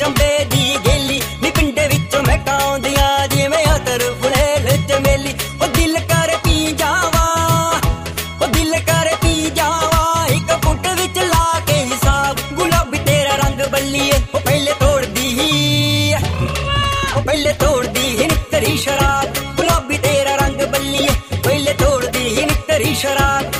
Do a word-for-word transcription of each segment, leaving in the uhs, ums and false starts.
चंबे दी गेली नी पिंडे विचों मैं काउंदियां जिवें अतर फुलेल चमेली ओ दिल कर पी जावा ओ दिल कर पी जावा एक फुट विच ला के हिसाब गुलाबी तेरा रंग बल्लीए ओ पहले तोड़ दी ओ पहले तोड़ दी नितरी शराब गुलाबी तेरा रंग बल्लीए पहले तोड़ दी नितरी शराब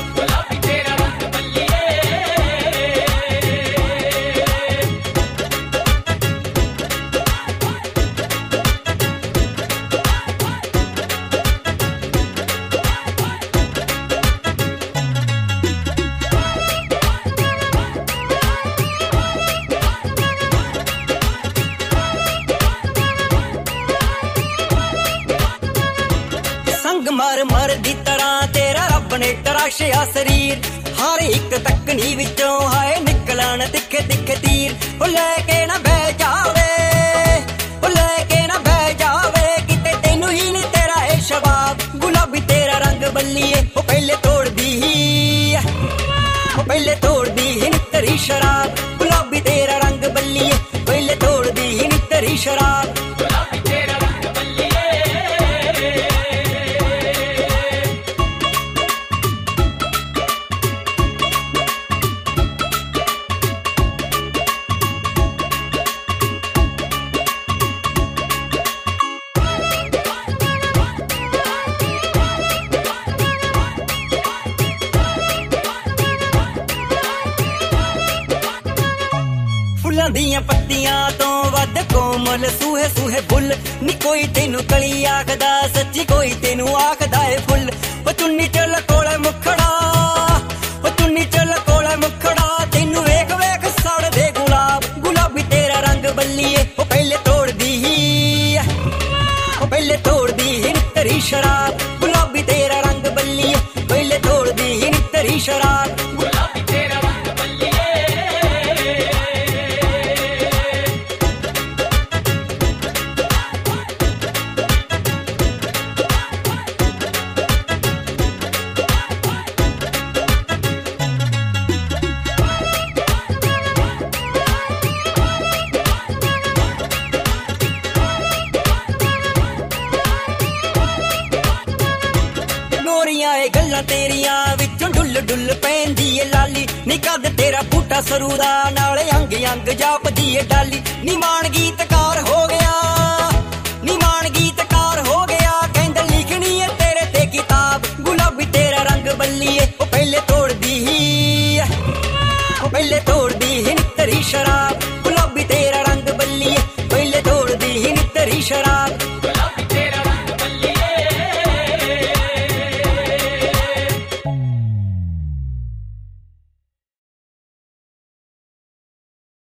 मर मर दी तरह तेरा रब ने तराशिया शरीर हर एक तकनी विचों हाय निकलन तिखे तिखे तीर ओ लेके ना बह जावे ओ लेके ना बह जावे किते तैनू ही नहीं तेरा है शबाब गुलाबी तेरा रंग बल्लीए ओ पहले तोड़ दी ओ पहले तोड़ दी नितरी शराब गुलाबी तेरा रंग बल्लीए पहले तोड़ दी नितरी शराब दियां पत्तियां तो वध कोमल सूहे सूहे फुल नी कोई तेनू कली आखदा सच्ची कोई तेनू आखदा है फुल ओ चुन्नी चल कोले मुखड़ा ओ चुन्नी चल कोले मुखड़ा तेनू वेख वेख सड़ दे गुलाब गुलाबी तेरा रंग बल्लीए ओ पहले तोड़ दी ओ पहले तोड़ दी नितरी शराब गुलाबी तेरा रंग बल्लीए पहले तोड़ दी नितरी शराब गल्लां तेरियां विचों डुल डुल पैंदी ए लाली नी कद तेरा बूटा सरू दा नाले अंग अंग जापदी ए डाली नी मान गीतकार हो गया नी मान गीतकार हो गया कहंदा लिखनी है तेरे ते किताब गुलाबी तेरा रंग बल्लीए ओ पहले तोड़ दी ओ पहले तोड़ दी नितरी शराब